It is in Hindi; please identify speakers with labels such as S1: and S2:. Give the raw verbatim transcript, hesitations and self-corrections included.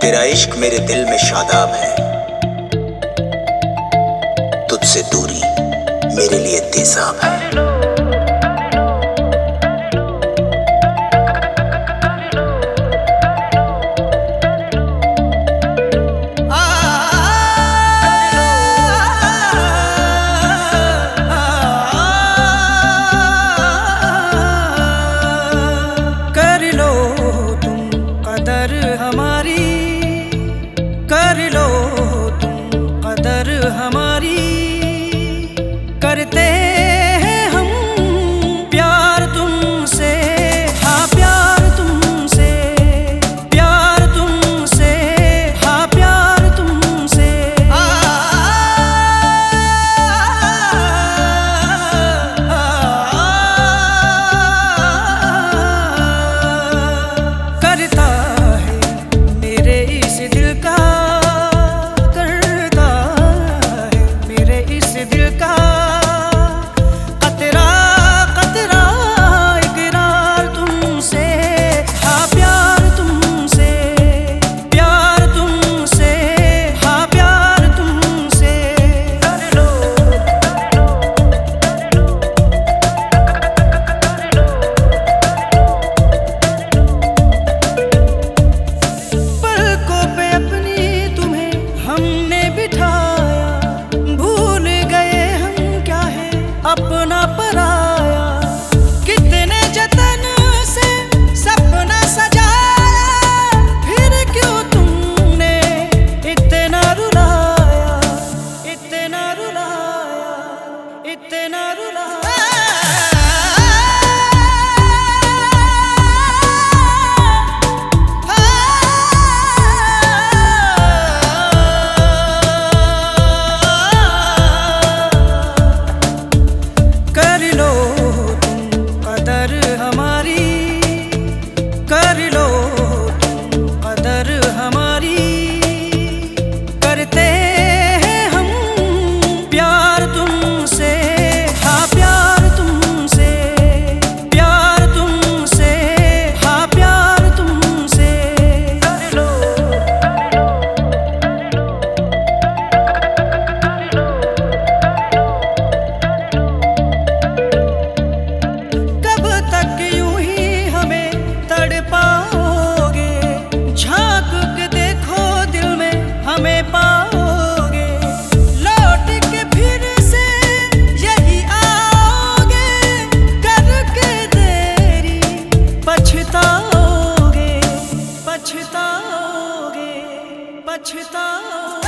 S1: तेरा इश्क मेरे दिल में शादाब है, तुझसे दूरी मेरे लिए तेजाब है।
S2: कर लो तुम कदर हमारी, करते हैं हम प्यार तुमसे, हाँ प्यार तुमसे, प्यार तुमसे, हाँ प्यार तुमसे। आ, आ, आ, करता है मेरे इस दिल का, अपना पराया कितने जतन से सपना सजाया, फिर क्यों तुमने इतना रुलाया, इतना रुलाया, इतना रुलाया। कर लो तुम कदर हमारी, कर लो तुम कदर हमारी, करते हैं हम प्यार तुमसे, हाँ प्यार तुमसे, प्यार तुमसे, हाँ प्यार तुमसे। कर लो हमें पाओगे, लौट के फिर से यही आओगे, करके देरी पछताओगे, पछताओगे, पछताओगे।